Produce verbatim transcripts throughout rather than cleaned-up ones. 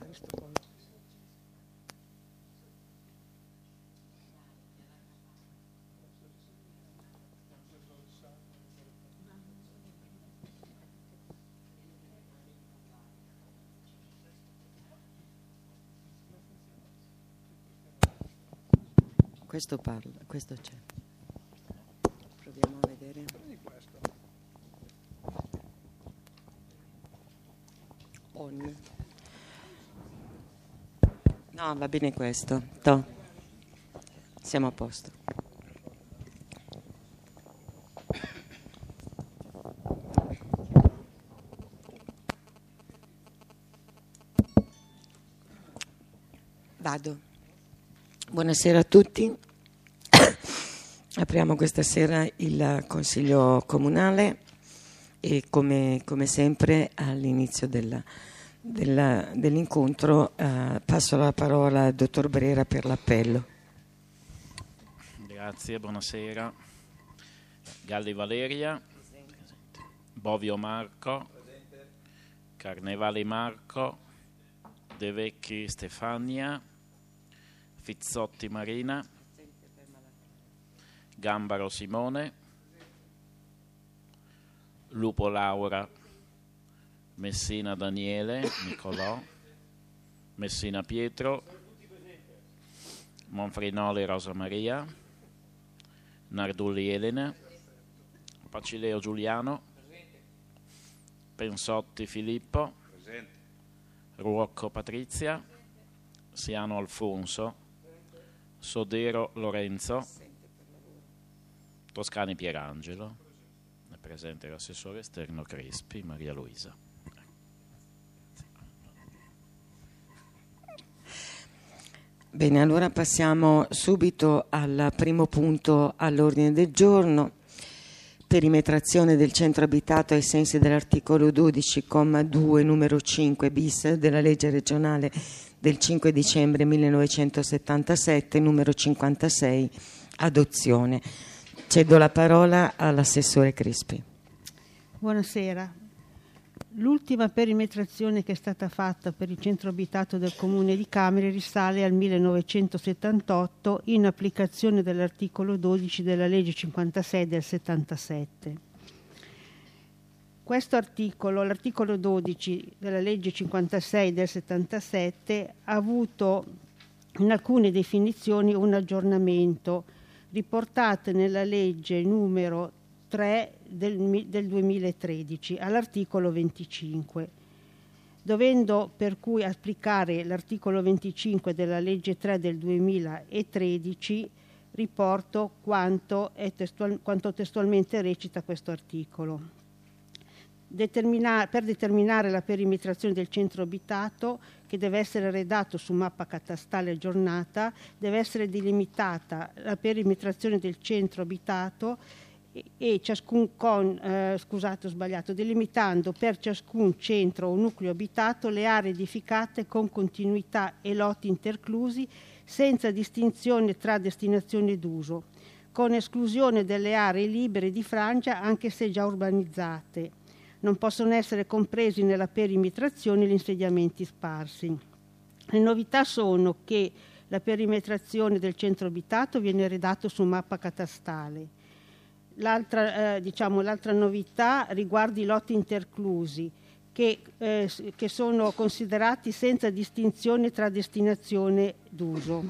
Questo parla, questo c'è. Proviamo a vedere. On. No, va bene questo. To. Siamo a posto. Vado. Buonasera a tutti. Apriamo questa sera il Consiglio Comunale e come, come sempre all'inizio della, della, dell'incontro eh, passo la parola al dottor Brera per l'appello. Grazie, buonasera. Galli Valeria, Bovio Marco, Carnevali Marco, De Vecchi Stefania, Fizzotti Marina, Gambaro Simone, Lupo Laura, Messina Daniele, Nicolò, Messina Pietro, Monfrinoli Rosa Maria, Nardulli Elena, Pacileo Giuliano, Pensotti Filippo, Ruocco Patrizia, Siano Alfonso, Sodero Lorenzo, Toscani Pierangelo, è presente l'assessore esterno Crespi, Maria Luisa. Bene, allora passiamo subito al primo punto all'ordine del giorno. Perimetrazione del centro abitato ai sensi dell'articolo dodici, comma due, numero cinque bis della legge regionale del cinque dicembre millenovecentosettantasette, numero cinquantasei, adozione. Cedo la parola all'assessore Crespi. Buonasera. L'ultima perimetrazione che è stata fatta per il centro abitato del comune di Cameri risale al millenovecentosettantotto in applicazione dell'articolo dodici della legge cinquantasei del settantasette. Questo articolo, l'articolo dodici della legge cinquantasei del settantasette, ha avuto in alcune definizioni un aggiornamento riportate nella legge numero tre del, del duemilatredici all'articolo venticinque, dovendo per cui applicare l'articolo venticinque della legge tre del duemilatredici, riporto quanto, è testual, quanto testualmente recita questo articolo. Determina, per determinare la perimetrazione del centro abitato, che deve essere redatto su mappa catastale aggiornata, deve essere delimitata la perimetrazione del centro abitato e, e ciascun con, eh, scusate ho sbagliato, delimitando per ciascun centro o nucleo abitato le aree edificate con continuità e lotti interclusi senza distinzione tra destinazioni d'uso, con esclusione delle aree libere di frangia anche se già urbanizzate. Non possono essere compresi nella perimetrazione gli insediamenti sparsi. Le novità sono che la perimetrazione del centro abitato viene redatto su mappa catastale. L'altra, eh, diciamo, l'altra novità riguarda i lotti interclusi che, eh, che sono considerati senza distinzione tra destinazione d'uso.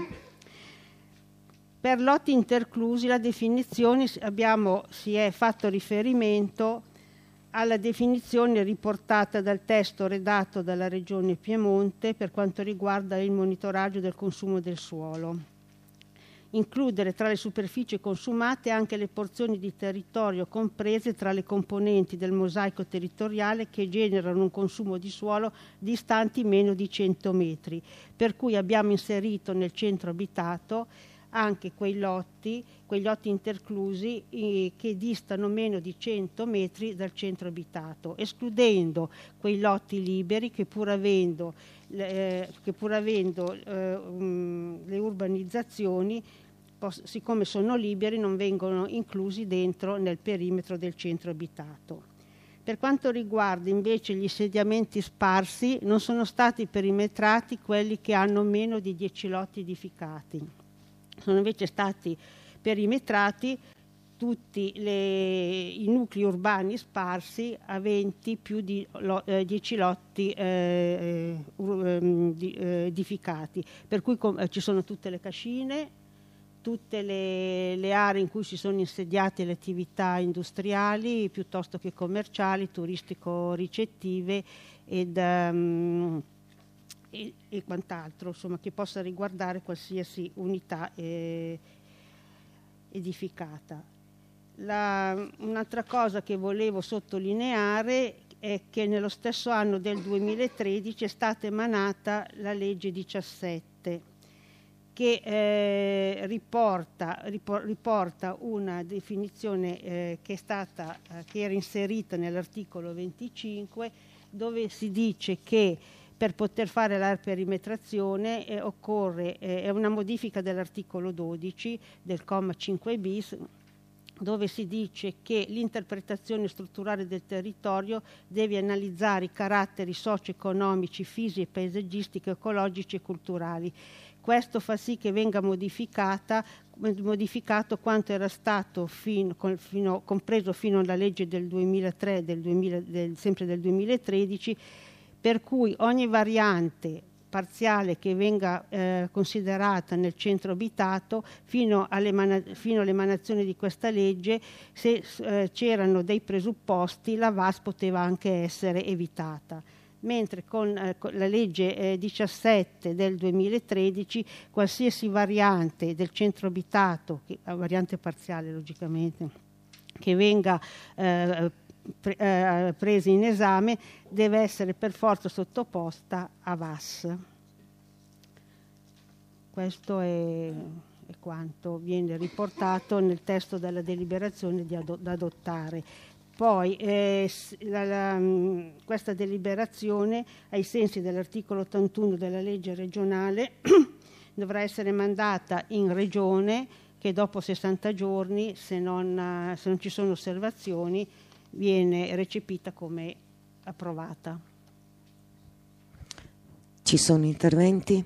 Per lotti interclusi la definizione abbiamo, si è fatto riferimento alla definizione riportata dal testo redatto dalla Regione Piemonte per quanto riguarda il monitoraggio del consumo del suolo. Includere tra le superfici consumate anche le porzioni di territorio comprese tra le componenti del mosaico territoriale che generano un consumo di suolo distanti meno di cento metri, per cui abbiamo inserito nel centro abitato anche quei lotti, quegli lotti interclusi eh, che distano meno di cento metri dal centro abitato, escludendo quei lotti liberi che pur avendo, eh, che pur avendo eh, um, le urbanizzazioni, pos- siccome sono liberi, non vengono inclusi dentro nel perimetro del centro abitato. Per quanto riguarda invece gli insediamenti sparsi, non sono stati perimetrati quelli che hanno meno di dieci lotti edificati. Sono invece stati perimetrati tutti le, i nuclei urbani sparsi aventi più di lo, eh, dieci lotti eh, eh, di, eh, edificati, per cui com- ci sono tutte le cascine, tutte le, le aree in cui si sono insediate le attività industriali piuttosto che commerciali, turistico-ricettive ed, um, e, e quant'altro, insomma, che possa riguardare qualsiasi unità eh, edificata. La, un'altra cosa che volevo sottolineare è che nello stesso anno del duemilatredici è stata emanata la legge diciassette che eh, riporta, ripor- riporta una definizione eh, che è stata eh, che era inserita nell'articolo venticinque, dove si dice che per poter fare la perimetrazione eh, occorre eh, è una modifica dell'articolo dodici del comma cinque bis, dove si dice che l'interpretazione strutturale del territorio deve analizzare i caratteri socio-economici, fisici, paesaggistici, ecologici e culturali. Questo fa sì che venga modificata, modificato quanto era stato fino, fino, compreso fino alla legge del duemilatré, del duemila, del, sempre del duemilatredici, per cui ogni variante parziale che venga eh, considerata nel centro abitato fino, fino all'emanazione di questa legge, se eh, c'erano dei presupposti, la V A S poteva anche essere evitata. Mentre con, eh, con la legge eh, diciassette del duemilatredici qualsiasi variante del centro abitato, che, variante parziale logicamente, che venga eh, pre, eh, presa in esame deve essere per forza sottoposta a V A S. Questo è, è quanto viene riportato nel testo della deliberazione di ado- da adottare. Poi eh, la, la, questa deliberazione, ai sensi dell'articolo ottantuno della legge regionale, dovrà essere mandata in regione, che dopo sessanta giorni, se non, se non ci sono osservazioni, viene recepita come approvata. Ci sono interventi?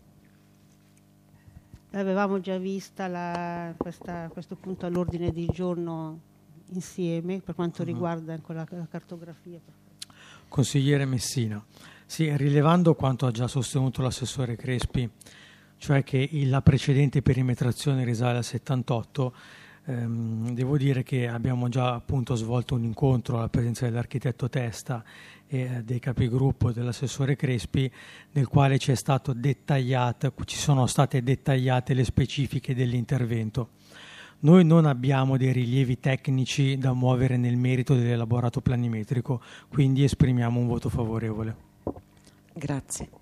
Avevamo già vista la, questa, questo punto all'ordine del giorno insieme per quanto riguarda uh-huh. la, la cartografia. Consigliere Messina, sì, rilevando quanto ha già sostenuto l'assessore Crespi, cioè che la precedente perimetrazione risale al settantotto, ehm, devo dire che abbiamo già appunto svolto un incontro alla presenza dell'architetto Testa e dei capigruppo dell'assessore Crespi, nel quale ci è stato dettagliata, ci sono state dettagliate le specifiche dell'intervento. Noi non abbiamo dei rilievi tecnici da muovere nel merito dell'elaborato planimetrico, quindi esprimiamo un voto favorevole. Grazie.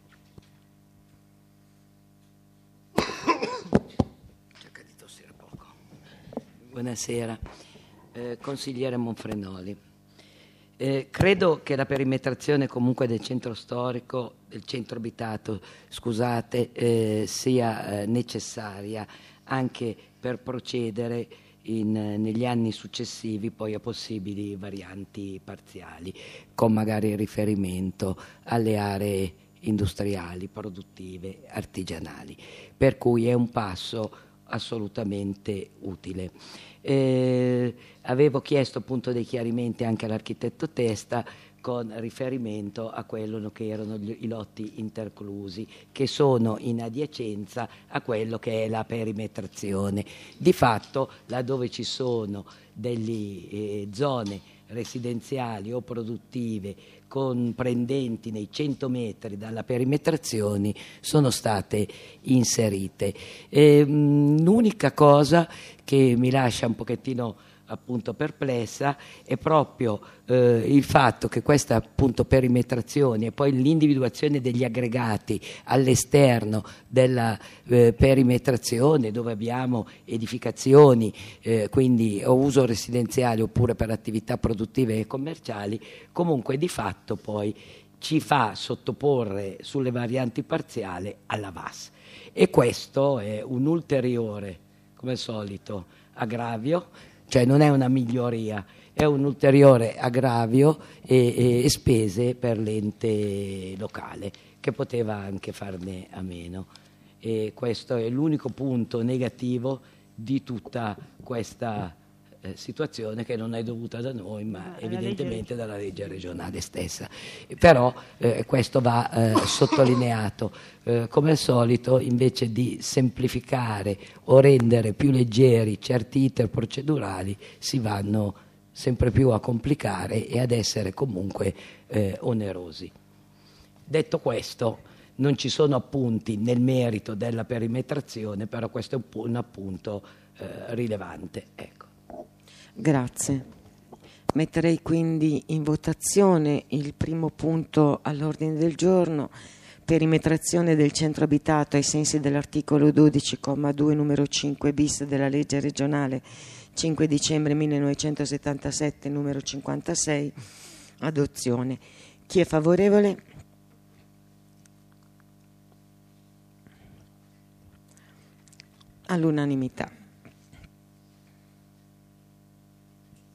Buonasera, eh, consigliere Monfrenoli. Eh, credo che la perimetrazione comunque del centro storico, del centro abitato, scusate, eh, sia eh, necessaria anche per procedere in, negli anni successivi poi a possibili varianti parziali, con magari riferimento alle aree industriali, produttive, artigianali, per cui è un passo assolutamente utile. Eh, avevo chiesto appunto dei chiarimenti anche all'architetto Testa con riferimento a quello che erano gli, i lotti interclusi, che sono in adiacenza a quello che è la perimetrazione. Di fatto, laddove ci sono delle eh, zone residenziali o produttive comprendenti nei cento metri dalla perimetrazione sono state inserite. E, mh, l'unica cosa che mi lascia un pochettino appunto perplessa è proprio eh, il fatto che questa appunto perimetrazione e poi l'individuazione degli aggregati all'esterno della eh, perimetrazione, dove abbiamo edificazioni eh, quindi o uso residenziale oppure per attività produttive e commerciali, comunque di fatto poi ci fa sottoporre sulle varianti parziali alla V A S, e questo è un ulteriore, come al solito, aggravio. Cioè non è una miglioria, è un ulteriore aggravio e, e spese per l'ente locale, che poteva anche farne a meno. E questo è l'unico punto negativo di tutta questa eh, situazione, che non è dovuta da noi, ma ah, evidentemente dalla legge regionale stessa. Però eh, questo va eh, sottolineato. Eh, come al solito, invece di semplificare o rendere più leggeri certi iter procedurali, si vanno sempre più a complicare e ad essere comunque eh, onerosi. Detto questo, non ci sono appunti nel merito della perimetrazione, però questo è un, un appunto eh, rilevante. Ecco. Grazie. Metterei quindi in votazione il primo punto all'ordine del giorno, perimetrazione del centro abitato ai sensi dell'articolo dodici comma due numero cinque bis della legge regionale cinque dicembre millenovecentosettantasette numero cinquantasei, adozione. Chi è favorevole? All'unanimità.